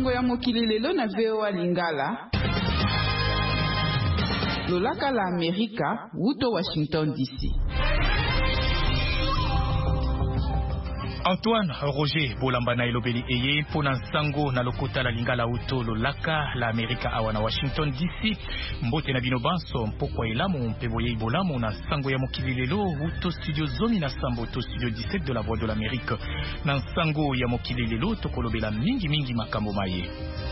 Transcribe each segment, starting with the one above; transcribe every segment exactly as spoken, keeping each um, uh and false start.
Sango ya mokili lelo na V O A Lingala. Lolaka la Amerika, wuto Washington D C. Antoine Roger Bolambana elobeli eye pona sango na lokota la Lingala uto lolaka la Amerika awa na Washington D C. Mbote na bino banso mpokwa elamu mpeboye ibolamu na sango ya mokili lelo uto studio zomi na sambo to studio dix-sept de la Voix de l'Amérique. Na sango ya mokili lelo tokolobela mingi mingi makambo maye.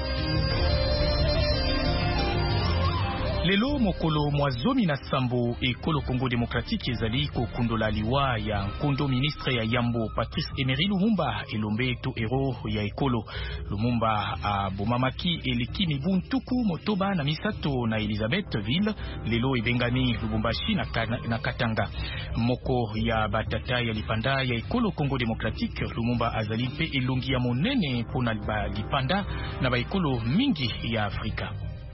Lelo mokolo mwazomi na sambo ekolo Congo Démocratique ezali ko kundola liwa ya nkondo ministre ya Yambo Patrice Emery Lumumba elombe to hero ya ekolo. Lumumba a bomamaki eliki mibuntuku motoba na misato na Elizabethville lelo ebengani Lubumbashi na, na Katanga. Moko ya batata ya lipanda ya ekolo Congo Démocratique Lumumba azali pe elongi ya monene pona ba lipanda na ba ekolo mingi ya Afrika.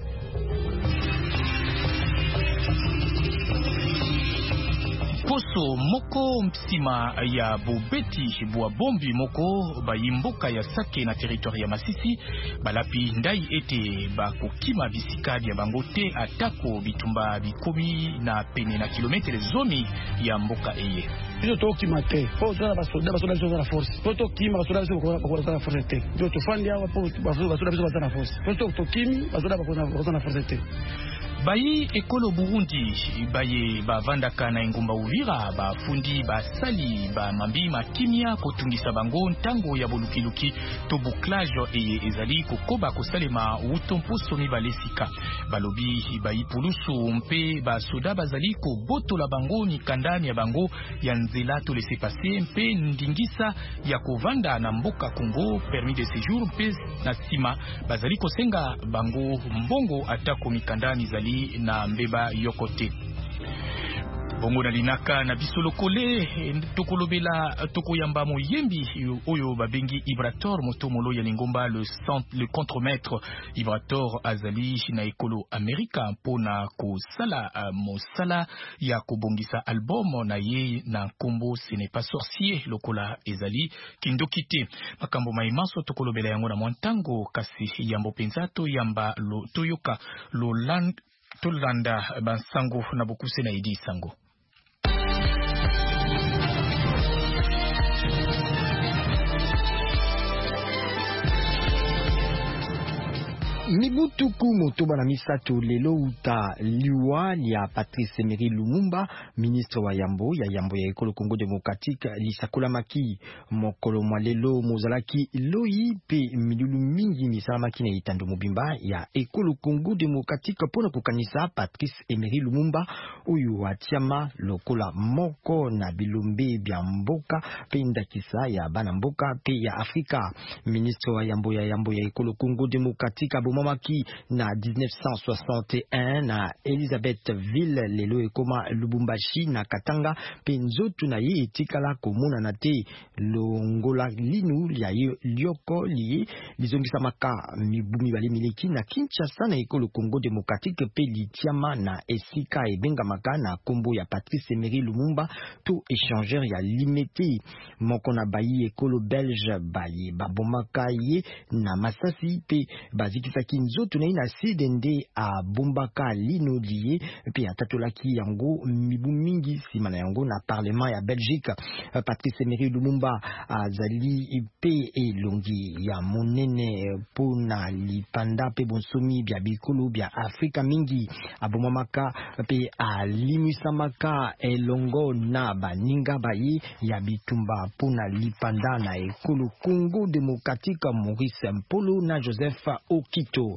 Poso moko msima ya bobeti bwa bombi moko bayimboka ya Sake na territoire ya Masisi balapi ndai ete bakokima bisika bya bango te atako bitumba bikomi na pene na kilometre zomi ya mboka eye. Biso tokima te po tona basoda basoda biso na force po tokima basoda biso bakola na force te biso tofandi awa po basoda basoda biso na force po tokimi basoda bakola na force te. Bayi ekolo Burundi baye bavandaka na engumba Uvira bafundi basali ba mambi makimia kotungisa bango ntango ya bolukiluki to bouclage eye ezali kokoba kosalema utompuso mibalesika balobi bayi pulusu mpe basoda bazali kobotola bango mikandani ya bango ya nzela to laisser passer mpe ndingisa ya kovanda na mboka Congo permis de séjour mpe na sima bazali kosenga bango mbongo atako mikandani zali na mbeba yokote. Bongo na linaka na bisolo kole tokolobela tokoyamba moyembi oyo babengi Ibrator motomolo ya lingomba le centre le contremaître Ibrator azali na ekolo Amerika pona ko sala mosala ya kobongisa album na ye na kombo Ce n'est pas sorcier lokola ezali kindokite makambo maimaso tokolobela yango na mwantango kasi yambo penza to yamba lo toyoka lo land tolanda bansango na bokuse na idi sango. Mibutuku motoba na misato lelo uta liwa ya Patrice Emery Lumumba ministre wa Yambo ya Yambo ya ekolo Congo Démocratique lisakula maki mokolo mwa lelo mozalaki loi pe milulu mingi misalamaki na itando mobimba ya ekolo Congo Démocratique pona kukanisa Patrice Emery Lumumba uyu atiama lokola moko na bilombe bya mboka pe ndakisa ya bana mboka pe ya Afrika. Ministre wa Yambo ya Yambo ya ekolo Congo Démocratique Mamaki na dix-neuf cent soixante et un na Elizabethville lelo ekoma Lubumbashi na Katanga penzotu na ye etikala komona na te longola linu lya lioko liye lizongisa maka mibumi bali miliki na Kinshasa na ekolo Congo Démocratique pe litiama na esika ebenga maka na kombo ya Patrice Emery Lumumba to échangeur ya limité moko na bayi ekolo belge baye babomaka ye na Masasi pe bazikisa kinzoto na ina sidende a bombaka lino liye pe atatolaki yango mibu mingi simana yango na parlement ya Belgique. Patrice Emery Lumumba azali pe elongi ya monene pona lipanda pe bonsomi bya bikolo bya Afrika mingi abomamaka pe alimisamaka elongo na baninga bayi ya bitumba pona lipanda na ekolo Congo Démocratique Maurice Mpolo na Joseph Okito.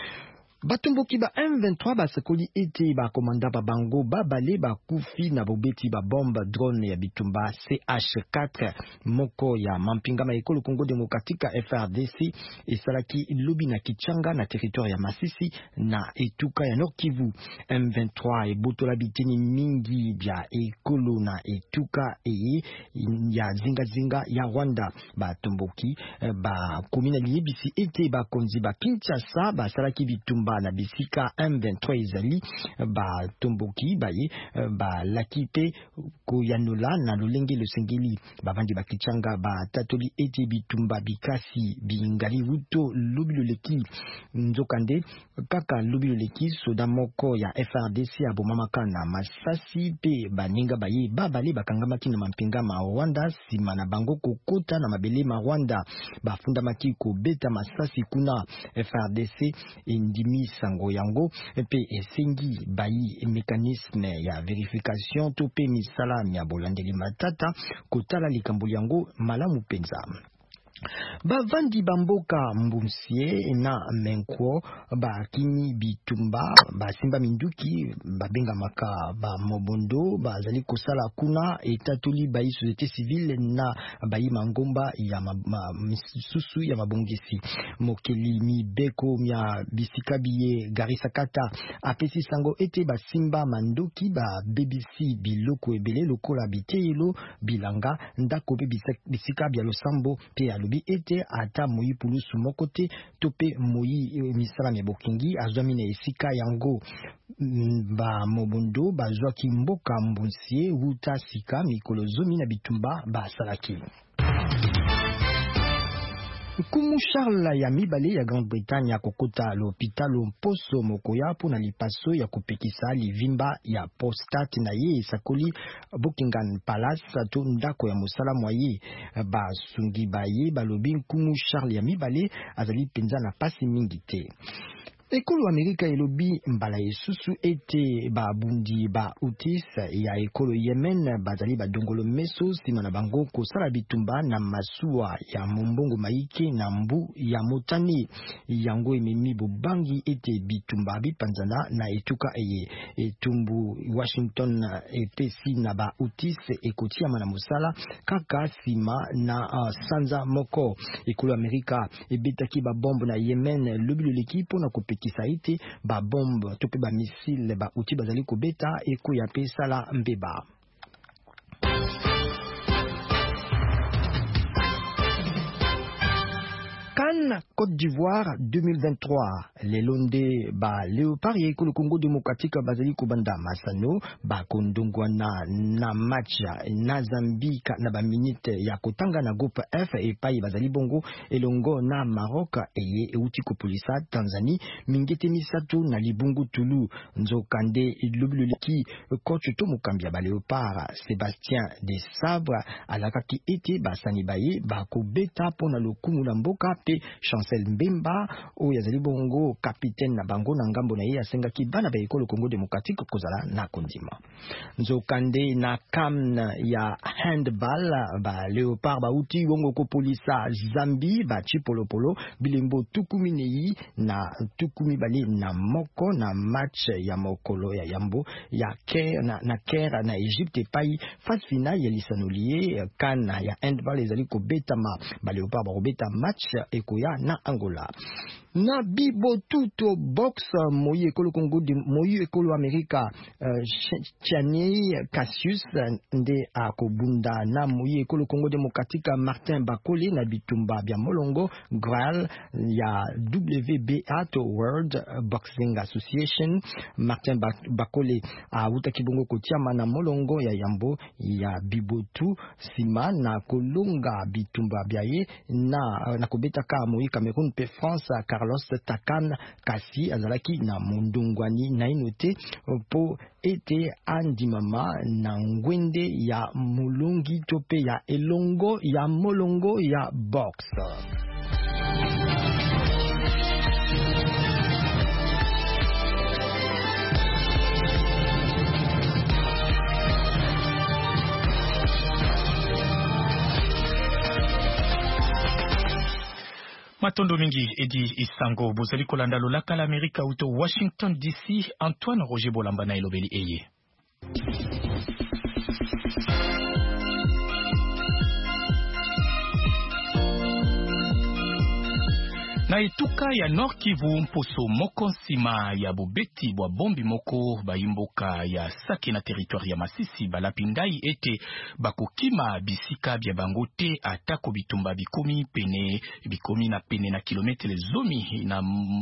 Batumboki ba M vingt-trois basakoli ete ba komanda ba bango ba bale ba kufi na bobeti ba bombe drone ya bitumba C H quatre moko ya mampinga ma ekolo Congo Démocratique F R D C esalaki lobi na Kichanga na territoire ya Masisi na etuka ya Nord Kivu. M vingt-trois ebotola biteni mingi bya ekolo na etuka eye ya zinga zinga ya Rwanda. Batumboki ba komina liebisi ete ba konzi ba Kinshasa basalaki bitumba Bitumba na bisika M vingt-trois ezali ba tomboki baye ba lakipe koyanola na lolenge losengeli bavandi bakichanga ba tatoli ete Bitumba bikasi bingali wuto lubilo leki nzokande kaka lubilo leki soda moko ya F R D C abomamaka na masasi pe baninga baye babale bakangamaki na mampinga ma Rwanda sima na bango kokota na mabele ma Rwanda bafunda maki ko beta masasi kuna F R D C indimi sango yango pe esengi bayi mécanisme ya vérification to pe misala ya bolandeli matata kotala likambo yango malamu penza. Bavandi bamboka mbunsie na menkwo ba kini Bitumba ba simba minduki ba benga maka ba mobondo ba zali kosala kuna etatoli ba société civile na ba mangomba ya misusu ya mabongisi mokeli mibeko mya bisika biye Garissa Kata apesi sango ete ba simba mandoki ba B B C biloko ebele lokola bitelo bilanga ndako pe bisika bya losambo pe alobi ete ata moyi pulusu mokote tope moyi misala mebokingi azwami na esika yango ba mobondo bazwa kimboka mbunsie wuta sika mikolo zomi na Bitumba ba salaki. Kumu Charles ya mibale ya Grande-Bretagne ya kokota l'hôpital Mposo Mokoya pona lipaso ya kupekisa livimba ya prostate na ye sakoli Buckingham Palace to ndako ya mosala mwaye basungi baye balobi Kumu Charles ya mibale azali penza na pasi mingi te. Ekolo Amerika elobi mbala esusu ete ba bundi ba utis ya ekolo Yemen bazali ba dongolo meso sima na bango kosala bitumba na masuwa ya mombongo maike na mbu ya motani yango ememi bobangi ete bitumba bipanzana na etuka eye etumbu Washington epesi na ba utis ekotiama na mosala kaka sima na uh, sanza moko. Ekolo Amerika ebetaki ba bombe na Yemen lobilo lekipo na kope kisaite ba bombe tope ba missile ba uti bazali kobeta eko ya pesala mbeba. Cannes, Côte d'Ivoire deux mille vingt-trois. Les Londé ba Léopard et le Congo démocratique bazali kubanda masano ba kondongwana na match na Zambie na ba minute ya kotanga na groupe F et pai bazali bongo elongo na Maroc et euti ko polisa Tanzanie mingete misato na libungu Tulu nzokande lubuliki coach to mukambia ba Léopard Sébastien de Sabre alakaki ete basani baye ba ko beta pona lokumu na mboka pe Chancel Mbemba o yazali bongo capitaine na bango na ngambo na ye asengaki bana ba ekolo Congo démocratique kozala na kondima nzokande na kam ya handball ba Léopard ba uti wongo ko polisa Zambie ba chipolopolo bilembo tukumi nei na tukumi bali na moko na match ya mokolo ya yambo ya Caire na, na Caire na Egypte pai phase finale ya lisanolie kana ya handball ezali ko betama ba Léopard ba beta match ekoya na Angola. Na bibo tuto box moyi ekolo Congo de moyi ekolo Amerika uh, Chani Cassius nde akobunda na moyi ekolo Congo démocratique Martin Bakole na bitumba bya molongo Graal ya W B A to World Boxing Association. Martin Bakole a uta kibongo kotiama na molongo ya yambo ya bibotu sima na kolonga bitumba byaye na na kobeta ka moyi Cameroun pe France Carlos Takan kasi azalaki na mundungwani na inote po ete andimama na ngwende ya mulungi tope ya elongo ya molongo ya box. Matondo mingi edi isango bozali kolanda lolaka la Amerika uto Washington D C. Antoine Roger Bolamba na elobeli eye. Na Na etuka ya Nord Kivu mposo moko nsima ya bobeti bwa bombi moko baimboka ya Sake na territoire ya Masisi balapingai ete bakokima bisika bya bango te atako bitumba bikomi pene bikomi na pene na kilometre zomi na,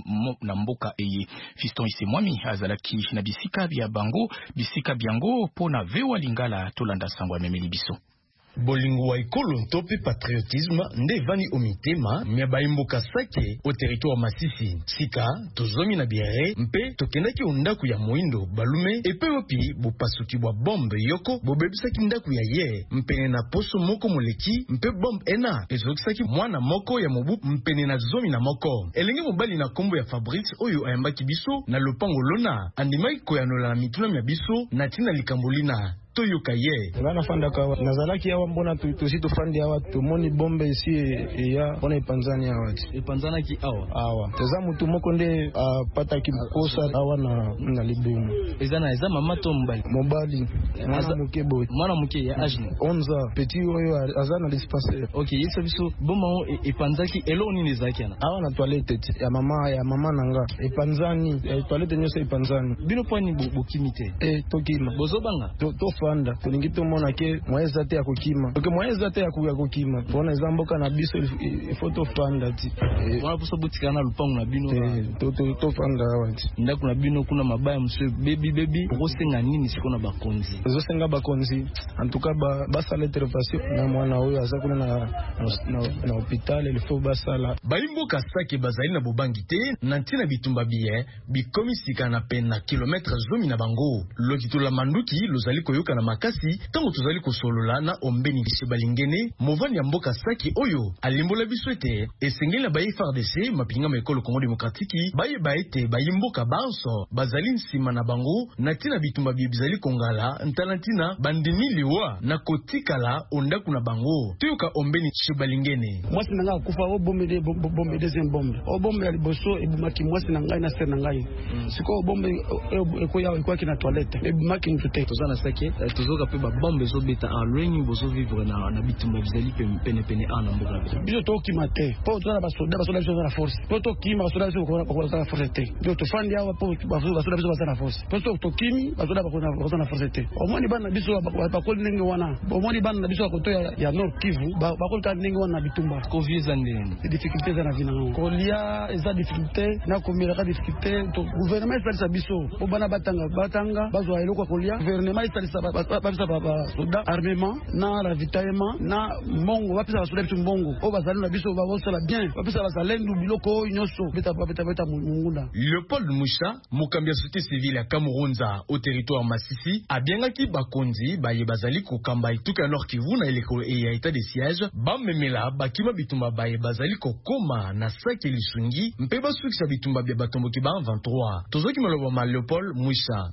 na mboka eye. Fiston Isemwami azalaki na bisika bya bango bisika byango pona vewa lingala tolanda sangwa memeli biso. Bolingo wa ekolo ntope patriotisme nde vani omitema mia baimboka Sake au territoire Masisi. Sika tozomi na biere mpe tokendaki ondaku ya moindo balume epe opi bopasuki bwa bombe yoko bobebisaki ndaku ya ye mpene na poso moko moleki mpe bombe ena ezokisaki mwana moko ya mobu mpene na zomi na moko. Elenge mobali na kombo ya Fabrice oyo ayambaki biso na lopango lona andimaki koyanola na mituna mia biso na tina likambolina toyoka ye. Bana fanda kawa nazalaki awa mbona tusi tofandi awa tomoni bombe isi ya bona ipanzani awa ipanzana ki awa awa teza mutu moko nde apata ki kosa awa na na libumu ezana eza mama to mbali mobali mwana muke boy mwana muke ya ajni onze petit oyo azana dispensaire. Okay, yesa biso bomba ipanzaki elo nini zakana awa na toilette ya mama ya mama nanga ipanzani ya toilette nyoso ipanzani bino pani bokimite eh tokima bozobanga to to fanda tulingi tomona ke mweza te ya kokima oke mweza te ya kokima pona ezamboka na biso ifoto fanda ti wana poso butika na lupango na bino to to to fanda awati ndaku na bino kuna mabaya monsieur baby baby okosenga nini siko na bakonzi ozosenga bakonzi antuka ba basala intervention na mwana oyo aza kuna na na na hospital il faut basala baimboka Sake bazali na bobangi te na ntina bitumba biye bikomi sika na pena kilometre zomi na bango lokitola manduki lozali koyoka na makasi tango tozali kosolola na ombeni bise balingene movani ya mboka Sake oyo alimbola biso ete esengeli ba F R D C mapinga ma ekolo Congo Demokratiki baye baete bayimboka banso bazali nsima na bango na tina bitumba biye bizali kongala ntalantina bandimi liwa na kotikala ondaku na bango toyoka ombeni shibalingene mwasi nanga kufa o bombe de bombe deuxième bombe o bombe ya liboso ebumaki mwasi nanga na ser nanga siko bombe ekoya ekoya kina toilette ebumaki ntute tozana Sake tozoka pe ba bombe zo beta en ligne bozo vivre na na bitumba bizali pene pene ana mboka biso to kimate po tozana ba soda ba soda biso na force po to kima ba soda biso ko ko na force te do to fandi awa po ba soda biso na force po to to kimi ba soda ba ko na force te o moni bana biso ba ko ndenge wana o moni bana biso ko to ya Nord Kivu ba ko ka ndenge wana bitumba ko visa ndenge difficulté za na vina ko lia eza difficulté na ko mira ka difficulté to gouvernement sa biso o bana batanga batanga bazo eloko ko lia gouvernement sa babisa baba soda armement na ravitaillement na mbongo bapisa basoda biso mbongo o bazali na biso babosala bien bapisa basalendu biloko nyonso beta beta beta mungunda. Leopold Musha mokambi ya société civile ya Kamuronza au territoire Masisi abiangaki bakonzi baye bazali kokamba ituka ya Nord Kivu na eleko ya état de siège bamemela bakima bitumba baye bazali kokoma na Sake lisungi mpe basukisa bitumba bya batomboki ba vingt-trois tozoki maloba ma Leopold Musha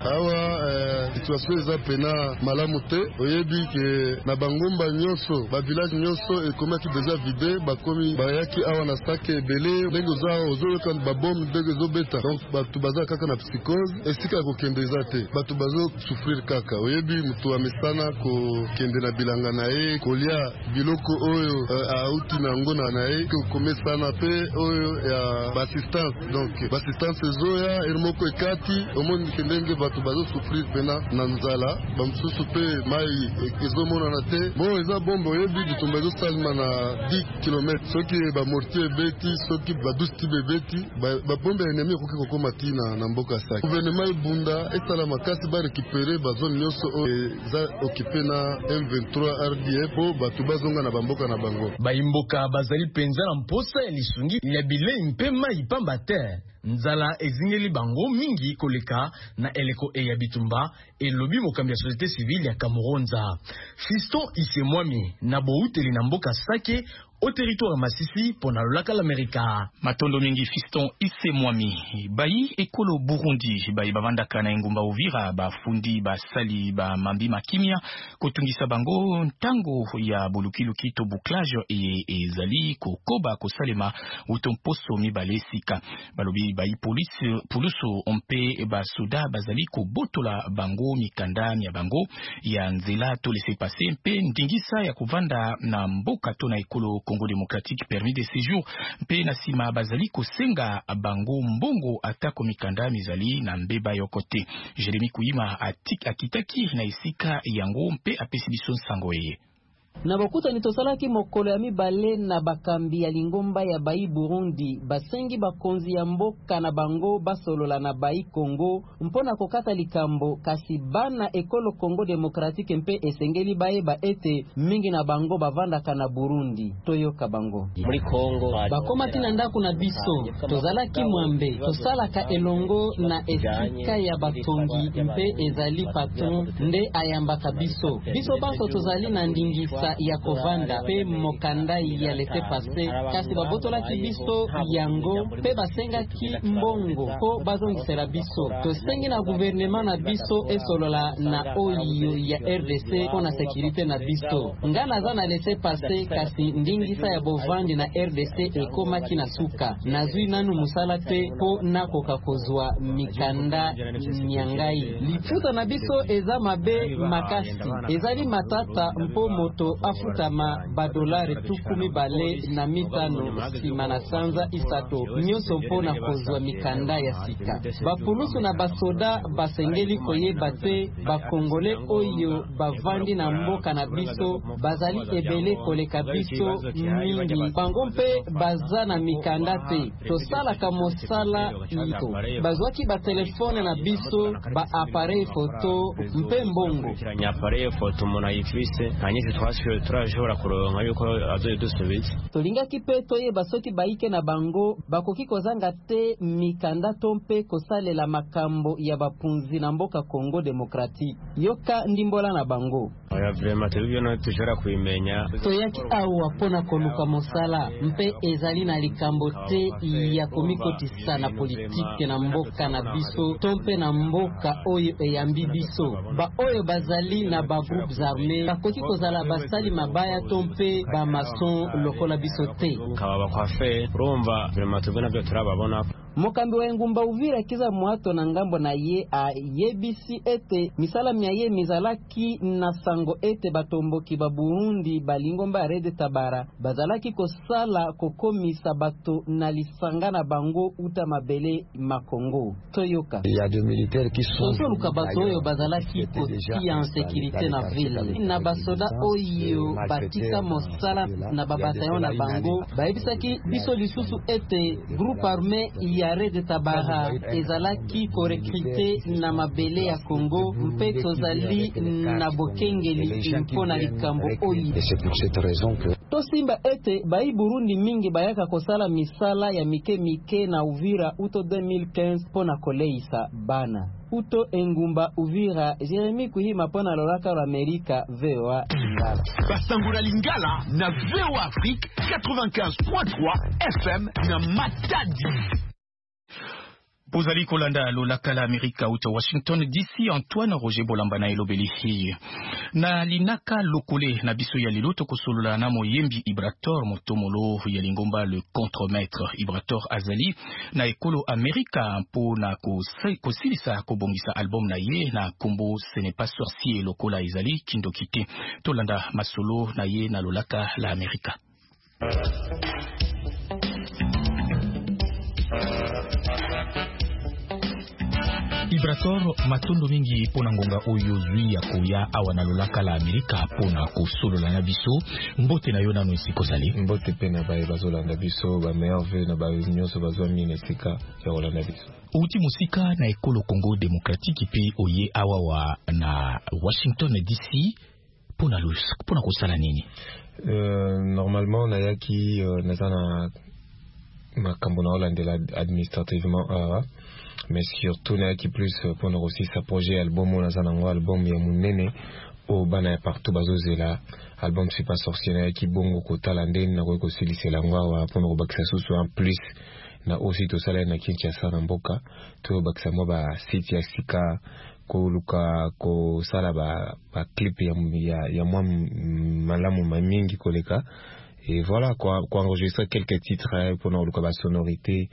awa situation eza pena malamu te oyebi ke na bangomba nyonso ba village nyonso ekomaki deja vide bakomi bayaki awa na Sake ebele ndenge oza ozoyoka babombe ndenge ezobeta donc bato baza kaka na psychose esika ya kokende eza te bato bazosouffrir kaka oyebi moto amesana kokende na bilanga na ye kolia biloko oyo uh, auti na ngona na ye komesana pe oyo ya bassistance donc bassistance ezoya erimoko ekati omoni kendenge bato bazosouffrir pena na nzala bamosusu pe mai ezomonana te bon eza bombe oyebi bitumba ezosalima na dix kilomètres soki bamortier ebeti soki badouze tibe ebeti babombe ya enemi ekoki kokoma ti na mboka Sake gouvernement ebunda esala makasi barekipere bazone nyonso oyo eza okipe na M vingt-trois R D F po bato bazonga na bamboka na bango baimboka bazali penza na mposa ya lisungi ya bilei mpe mai pamba te nzala ezingeli bango mingi koleka na eleko e ya bitumba elobi mokambi ya société civile ya Kamuronza. Fiston Isemwami na bouteli na mboka Sake au territoire Masisi pona lolaka l'Amerika. Matondo mingi Fiston Isemwami bayi ekolo Burundi bayi bavandaka na engumba Uvira bafundi basali ba mambi makimia kotungisa bango ntango ya bolukiluki to bouclage e ezali kokoba kosalema utomposo mibale sika balobi bayi police puluso ompe basoda bazali kobotola bango mikanda ya bango ya nzela to laisser passer mpe ndingisa ya kuvanda na mboka to na ekolo Congo démocratique permis de séjour mpe na sima bazali kosenga bango mbongo atako mikanda mizali na mbeba yokote. Jeremy Kuyima atik akitaki na isika yango mpe apesi biso sango eye. Na bokuta nitosalaki mokolo ya mibale na bakambi ya lingomba ya bai Burundi basengi bakonzi ya mboka na bango basolola na bai Congo mpona kokata likambo kasi bana ekolo Congo démocratique mpe esengeli bae ba ete mingi na bango bavandaka na Burundi toyoka bango muri Congo bakoma tina ndaku na biso tozalaki mwambe tosalaka elongo na esika ya batongi mpe ezali patron nde ayambaka biso biso baso tozali na ndingisa ya kovanda pe mokanda ya lete pase kasi babotolaki biso yango pe basengaki mbongo po bazongisela biso tosengi na gouvernement na biso esolola na oyo ya R D C pona sécurité na biso nga naza na lete pase kasi ndingisa ya bovandi na R D C ekomaki na suka nazwi nanu musala te po nakoka kozwa mikanda nyangai lifuta na biso eza mabe makasi ezali matata mpo moto afutama badolari tukumi bale na mitano sima na sanza isato nyonso mpona kozwa mikanda ya sika bapulusu na basoda basengeli koyeba te bakongole oyo bavandi na mboka na biso bazali ebele koleka biso mingi bango mpe baza na mikanda te tosalaka mosala ito bazwaki batelefone na biso ba appareil photo mpe mbongo tolingaki pe toyeba soki baike na bango bakoki kozanga te mikanda to mpe kosalela makambo ya bapunzi na mboka Congo démocratique yoka ndimbola na bango toyaki awa pona koluka mosala mpe ezali na likambo te ya komikotisa na politike na mboka na biso to mpe na mboka oyo eyambi biso ba oyo bazali na ba groupes armés bakoki kozala basali mabaya to mpe ba mason lokola biso te kaba bakwafe urumva vraiment tubona byo turababona. Mokambi wa Ngumba Uvira kiza mwato na ngambo na ye a yebisi ete misala miaye mizalaki na sango ete batomboki ba Burundi balingomba Rede Tabara bazalaki kosala kokomisa bato na lisanga na bango uta mabele makongo toyoka ya de militaires qui sont luka bato oyo bazalaki kotia en sécurité na ville na basoda oyo batika mosala na babatayon na bango bayebisaki biso lisusu ete groupe armé ya Rede Tabara ezalaki korekrite na mabele ya Congo mpe tozali na bokengeli mpona likambo oyo. Tosimba ete bai Burundi mingi bayaka kosala misala ya mike mike na Uvira uto deux mille quinze pona koleisa bana uto Engumba Uvira. Jeremy Kuyima pona lolaka la Amerika V O A Lingala Basangura Lingala na V O A Afrique quatre-vingt-quinze point trois F M na Matadi. Pozali kolanda lolaka la Amerika uta Washington D C. Antoine Roger Bolamba na elobeli hii na linaka lokole na biso ya liloto kosolola na moyembi Ibrator motomolo ya lingomba le contremaître Ibrator azali na ekolo Amerika mpo na kosilisa kobongisa album na ye na kombo Ce n'est pas sorcier lokola ezali kindokite tolanda masolo na ye na lolaka la Amerika. Ibrator matondo mingi pona ngonga oyo zwi ya koya awa na lolaka la Amerika pona kosolola na biso mbote na yo nano esiko zali mbote pe na baye bazolanda biso ba meilleur vœu na ba nyonso bazwa mine sika ya kolanda biso uti musika na ekolo Congo démocratique pe oye awa wa na Washington D C pona lus pona kosala nini. Euh, normalement na yaki uh, nazana makambo na olandela administrativement uh, mais surtout na qui plus pour nous aussi sa projet album on a un album ya munene au bana partout bazozela album c'est pas sorcier na qui bongo ko talande na ko silise la ngwa pour nous bakisa susu en plus na aussi to sala na Kinshasa na mboka to bakisa mo ba site ya sika ko luka ko sala ba ba clip ya ya, ya mwa malamu mingi koleka et voilà quoi quoi enregistrer quelques titres pour nous luka ba sonorité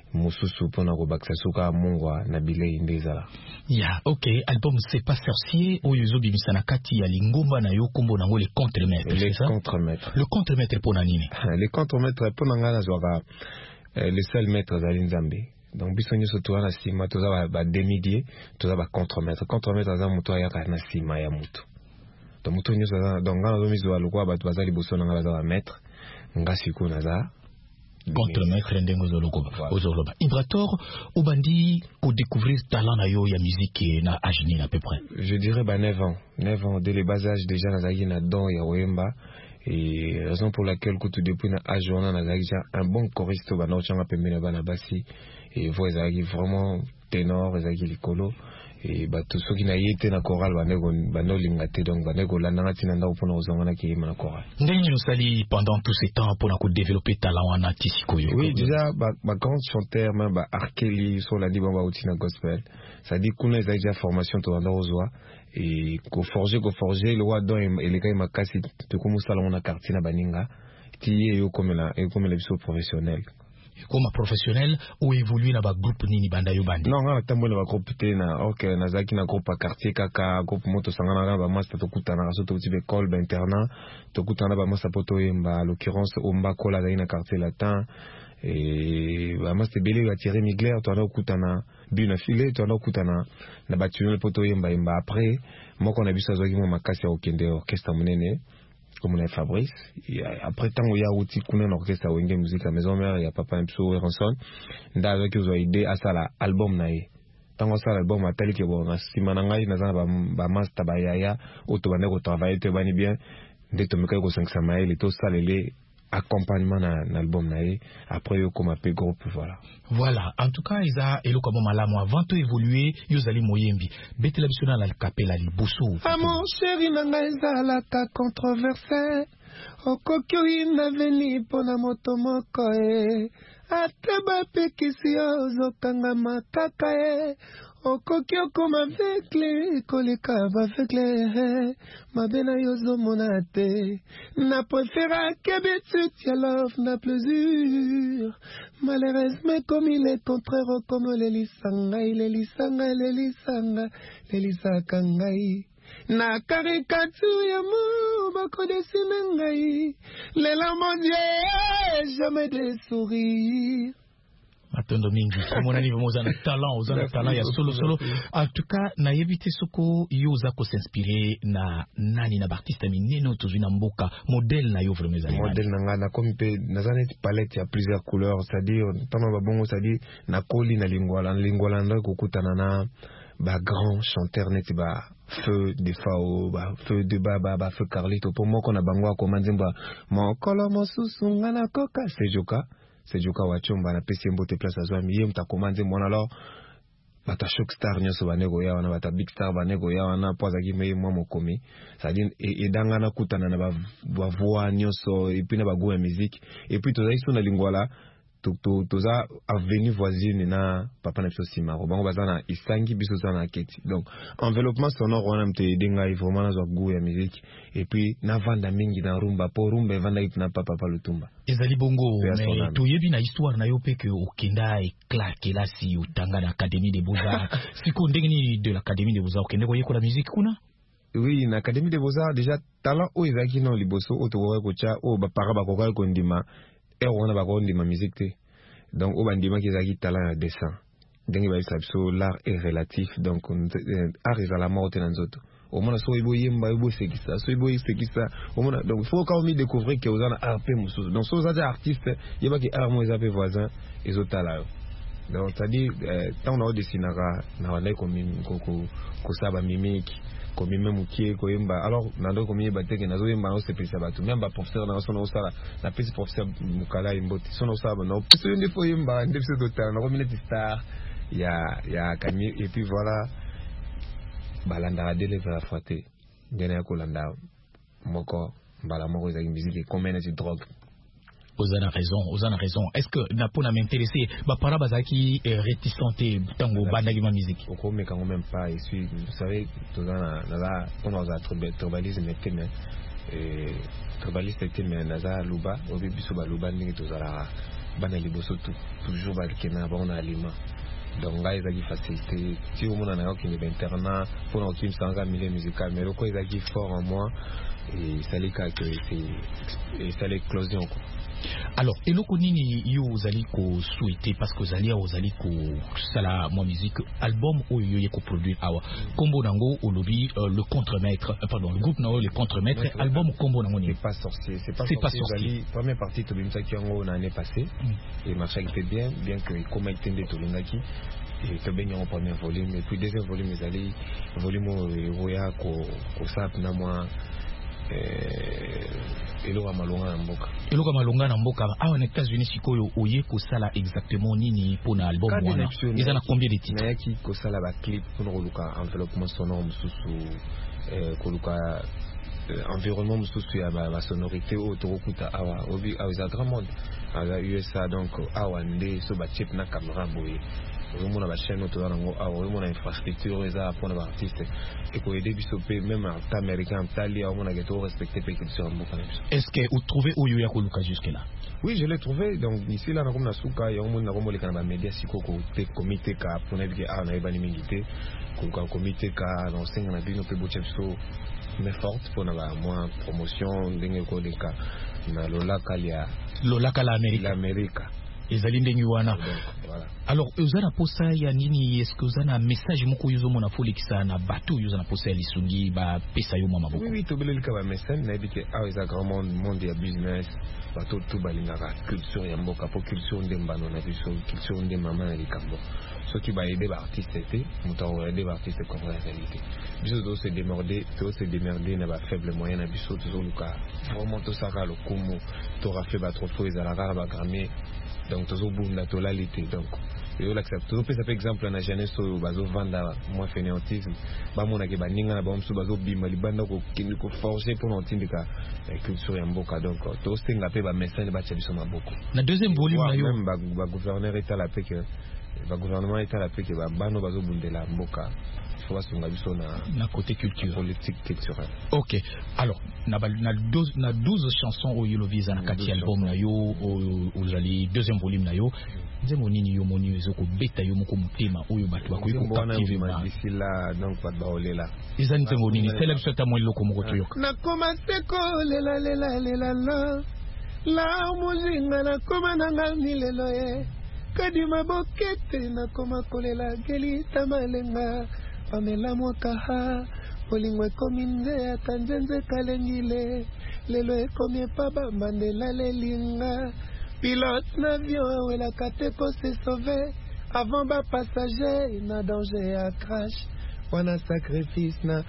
mususu pona ko baksa suka mungwa na bilei ndezala. Ya, ok, album C'est pas sorcier oyo ezobimisa na kati ya lingomba na yo kombo nango le contre-maître, c'est ça? Le contre-maître. Le contre-maître pona nini? Le contre-maître pona ngana zwaka le seul maître zali Nzambe. Donc biso nyoso to na sima to za ba demi-dieu, to za ba contre-maître. Contre-maître za muto ayaka na sima ya muto. Donc muto nyoso za donc ngana zo mizo alukwa ba bazali boso na ngala za ba maître. Ngasi ko na za contre-maître ndengo zolokoba ozoloba Ibrator obandi ko découvrir talent na yo ya musique na ajini à peu près. Je dirais bah neuf ans neuf ans dès le bas âge déjà nazaki na don ya wemba et raison pour laquelle que tout depuis na âge on a nazaki un bon choriste ba no changa pembeni bana basi et voix ezaki vraiment ténor ezaki likolo et bah tout ceux qui na yete na chorale banego bano lingate donc banego landanga tina nda upona ozongana ki na chorale. Ndenge sali pendant tout ce temps pour ko développer talent wana tisiko yo. Oui, déjà ba ba grand chanteur même ba Arkeli sur la diba ba utina gospel. Ça dit qu'on a déjà formation to anda ozwa et ko forger ko forger le wa don et les gars makasi to comme ça on a quartier na baninga ti yo comme la et comme les biso professionnels. Comme professionnel ou évoluer dans ba groupe nini banda yo bandi. Non, non, tambo na ba groupe te na OK na zaki na groupe quartier kaka groupe moto sangana ba master to kutana raso to tibe école ba internat to kutana ba master poto yemba en l'occurrence omba kola na quartier latin et ba master belé ba tirer migler to na kutana bina filé to na kutana na ba tunnel poto yemba yemba après moko na biso zaki mo makasi ya okende orchestre munene comme on a Fabrice et après tant il y a outil qu'on a un orchestre wenge musique à maison mère il y a papa Mpso et Ranson nda avec eux idée à ça la album nae tant ça l'album a tel que bon na simana ngai na za ba ba master ba yaya auto bane ko travailler te bani bien de to meka ko cinq cents mail et tout ça les accompagnement na l'album nae après yo comme appel groupe voilà. Voilà, en tout cas isa elo comme malamu avant to évoluer yo zali moyembi betela bisona la capella liboso. Ah mon chéri nanga ezala ka controversé okokyo ina veni pona moto moko e ate bapekisi ozokanga makaka e okokyo koma vekle koleka bavekle mabe na yo zomona te na préféra qu'habitude ya love na plaisir malheureusement comme il est contraire comme les lisanga les lisanga les lisanga les lisaka ngai na caricature ya mo bako dessiner ngai lela mon Dieu jamais de sourire. Matondo mingi komona ni moza na talent ozana talent ya solo solo en tout cas na yebite soko yo za ko s'inspirer na nani na artiste mineno tozuna mboka modèle na yo vraiment za modèle nanga na comme pe na zane palette ya plusieurs couleurs c'est-à-dire tama ba bongo c'est-à-dire na koli na lingwala lingwala ndo kokutana na ba grand chanteur neti ba feu de fao ba feu de baba ba feu Carlito pour moi qu'on a bango ko manzimba mon kolo mosusu ngana koka c'est joka c'est joka wachomba na pesi mbote place azwa miye mtakomanze mwana alors bata shock star nyoso banego ya wana bata big star banego ya wana poza ki meye mwa mokomi ça dit et dangana kutana na ba voix nyoso et puis na ba goût ya musique et puis toza iso na lingwala to to toza avenue voisine na papa na biso simaro bango bazana isangi biso sana keti donc enveloppement sonore wana mte denga vraiment na zo goût ya musique et puis na vanda mingi na rumba po rumba vanda ipna papa pa lutumba ezali bongo mais to yebi na histoire na yo pe que okenda et claque là si utanga na académie des beaux-arts siko ndengini de l'académie des beaux-arts okende koyeko la musique kuna. Oui, na académie des beaux-arts déjà talent o ezaki no liboso o to ko cha o ba para ba ko ko ndima et on a ba ko ndima musique te donc au bandima qui ezaki talent à dessin donc il va s'abso l'art est relatif donc art est à la mort dans autres au moins so ibo yemba ibo sekisa so ibo sekisa au moins donc faut quand même découvrir que ozana art pe muso donc so za artiste yeba ki art mo ezape voisin ezotala donc ça dit tant on a dessinera na wale ko ko ko saba mimique comme même mukie ko yemba alors nando ko miye bateke nazo yemba no sepesa batu même ba professeur na so na osala na pesi professeur mukala imboti so na osaba no pesi ndi fo yemba ndi pesi docteur na ko minute star ya ya kami et puis voilà balanda dele va frotter ngena ko landa moko bala moko za musique comme une drogue. Vous avez raison, vous avez raison. Est-ce que Napona m'intéressé, bah para bazaki réticente tango bandagi ma musique. Au coup mais quand même pas et suis vous savez tout dans la on a trouvé tribalisme mais et tribalisme était mais naza luba au biso ba luba ningi tozala bana liboso toujours balkena bon aliment donc là ils ont facilité si au monde en a qui est internat pour notre team sans milieu musical mais le quoi ils ont fort en moi et ça les cas que c'est et ça les closion quoi. Alors, eloko nini yo ozali ko souhaiter parce que ozali ozali ko sala moi musique album ou yo yeko produire awa kombo nango olobi euh, le contremaître euh, pardon le groupe nango le contremaître ouais, album kombo nango c'est pas sorcier c'est pas c'est sorcier pas sorcier première partie to bimsa ki yango l'année passée mm. et marché était bien bien que comme tende to lingaki et to benyo en premier volume et puis deuxième volume ezali volume roya ko ko sap na moi eloko malonga na mboka eloko malonga na mboka awa na États-Unis sikoyo oye kosala exactement nini pona album wana ils en combien de titres na ki kosala ba clip pour koluka enveloppement sonore mususu euh koluka environnement mususu ya ba sonorité au tokuta awa obi awa vraiment à la U S A donc awa ndé so ba chip na camera boye on a la chaîne autour on a infrastructure eza pour les artistes et ko aider biso pe même en américain tali on a ghetto respecter pe culture en Boka. Est-ce que vous trouvez oyo ya koluka jusque là? Oui, je l'ai trouvé donc ici là na comme na suka ya on na comme les canaba médias siko ko te comité ka pour naviguer à na ibani mingité ko comité ka dans cinq na bino pe boche biso mais forte pour na moi promotion ndenge ko de ka na lola kalia lola kala Amérique l'Amérique ezali ndenge wana alors uzana posa ya nini est-ce que uzana message moko yuzo mona folekisa na bato yuzo na posa ya lisungi ba pesa yo mama boko oui oui tobele ka ba message na bike ah eza grand monde monde ya business bato tout balinga culture ya mboka po culture ndembano na biso culture ndemama na likambo so qui va aider ba artiste té muto aider ba artiste comme la réalité biso do se démerder to se démerder na ba faible moyen na biso to luka vraiment to saka lo kumu to rafe ba trop fo ezala rara ba grammer donc toujours boum la totalité donc yo l'accepte toujours ça par exemple na jeunesse so bazo vanda moi fainéantisme ba mona ke baninga na ba msu bazo bima libanda ko kindi ko forger pour n'entindika culture ya mboka donc to stenga pe ba message ba tchabiso maboko na deuxième volume na yo même ba ba gouverneur eta la pe que ba gouvernement eta la pe que ba bano bazo bundela mboka na côté culture politique culturelle. Ok, alors na na douze na douze chansons au yolo visa na kati album na yo au zali deuxième volume na yo nzemo nini yo moni ezoko beta yo moko mutema oyo bato bakoyi ko captiver d'ici là donc pas de baolela izani nzemo nini tele biso ta mwelo ko moko toyoka na commencer ko lela lela lela la la muzinga na koma na ngami lelo ye kadi mabokete na koma kolela geli tamalenga Pamela Mwakaha, Olingwe Kominde, Tanzenze Kalengile, Lelo Ekomie Paba, Mandela Lelinga, pilote n'avion, où la Kateko s'est sauvé, avant bas passager, na danger à crash, wana sacrifice na,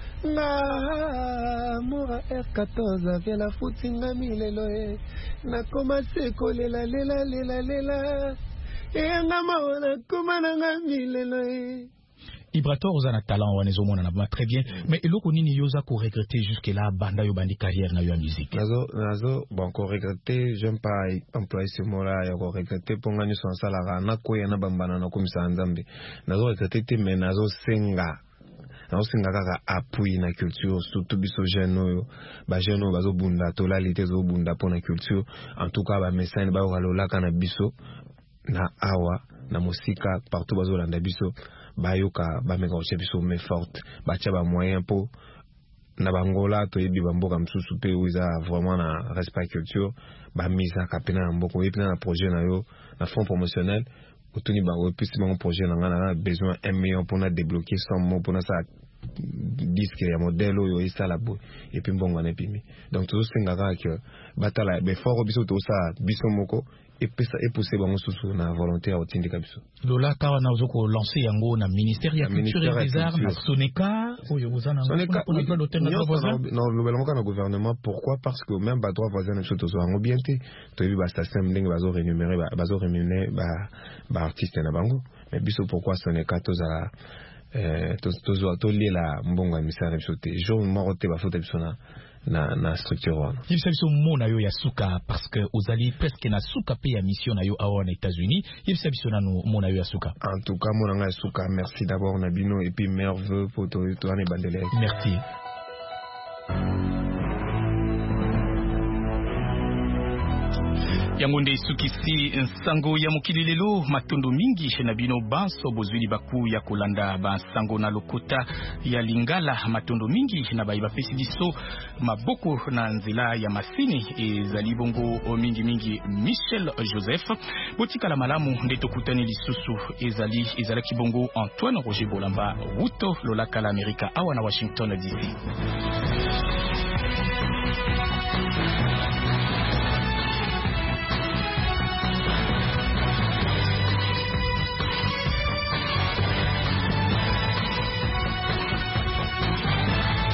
na, Moura R quatorze, avia la foutinga mileloe, na commencé kolela lela lela lela, et na maona kumananga mileloe. Ibrator ozana talent wanezo mona na très bien mais eloko nini yoza ko regretter jusque là banda yo bandi carrière na yo musique nazo nazo bon ko regretter j'aime pas employer ce mot là ya ko regretter ponga ni son salaire na ko yana bambana na komisa nzambe nazo regretter te mais nazo senga nazo senga kaka appui na culture surtout biso jeune oyo ba jeune oyo bazo bunda to la lité zo bunda pona culture en tout cas ba message ba lola kana biso na awa na musika partout bazo landa biso bayoka ba meka biso mais forte ba tia ba moyen po na bangola to yebi bamboka msusu pe uza vraiment na respect culture ba mise ka pena na mboko yebi na projet na yo na fond promotionnel otuni ba o plus mon projet na ngana besoin un million pour na débloquer cent mots pour na ça disque ya modèle oyo esala bo et puis mbongo na pimi donc tout ce ngaka que batala be fort biso to ça biso moko et pesa et pousser bango susu na volontaire otindika biso lola kawa na uzoko lancer yango na ministère ya culture et des arts na Soneka oyo uzana Soneka non le belonga na gouvernement pourquoi parce que même ba droit voisin na choto zo bien te to yebi ba station ndenge bazo rémunérer bazo rémunérer ba ba artiste na bango mais biso pourquoi Soneka to za euh to to to lela mbongo ya misara biso te jour moko te ba faute biso na na na structure wana il s'agit mona yo ya suka parce que ozali presque na suka pe ya mission na yo awa na États-Unis il s'agit na no mona yo ya suka en tout cas mona nga suka merci d'abord na bino et puis merveilleux pour to to ane bandele merci. yango nde sukisi nsango ya mokili lelo matondo mingi na bino banso bozwili baku ya kolanda bansango na lokota ya Lingala matondo mingi na bayiba pesi biso maboko na nzela ya masini ezali bongo mingi mingi Michel Joseph botikala malamu nde tokutani lisusu ezali ezala kibongo Antoine Roger Bolamba Wuto lolaka la Amerika awa na Washington D C.